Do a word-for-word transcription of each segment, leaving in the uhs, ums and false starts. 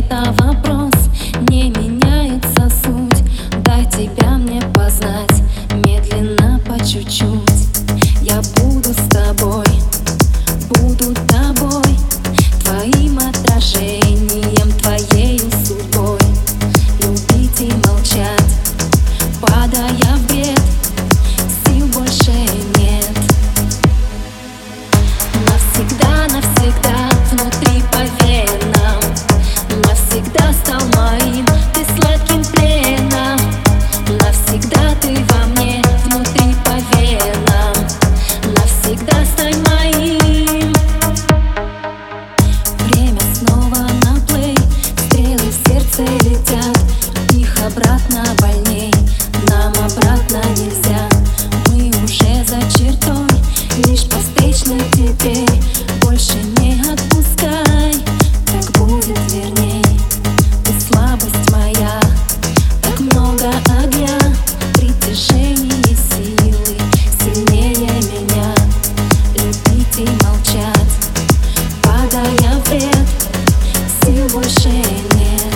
это вопрос, не меняется суть. Дай тебя мне познать, медленно, по чуть-чуть. Я буду с тобой, буду тобой, твоим отражением, твоею судьбой. Любить и молчать, падая в бред, сил больше нет. Навсегда, навсегда, внутри по венам, навсегда стал моим ты сладким пленом. Навсегда ты во мне, внутри по венам, навсегда стань моим. Время снова на плей, стрелы в сердце летят, их обратно больней, нам обратно нельзя. Мы уже за чертой, лишь по-встречно теперь. Больше не отпускай, так будет верней. Ты слабость моя, так много огня, притяжение силы сильнее меня. Любить и молчать, падая в бред, сил больше нет.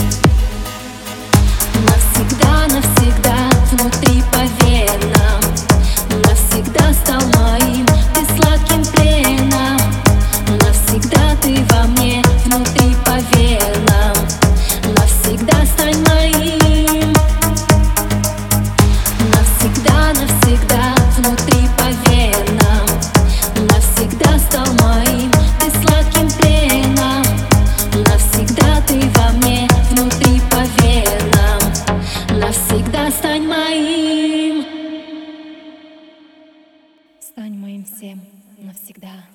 Навсегда, навсегда, внутри по венам, навсегда стал моим ты сладким пленом. Навсегда ты во мне, внутри по венам, навсегда стань моим. Навсегда, навсегда, внутри по венам, навсегда стал моим ты сладким пленом. Навсегда ты во мне, внутри по венам, навсегда стань моим. Стань моим всем навсегда.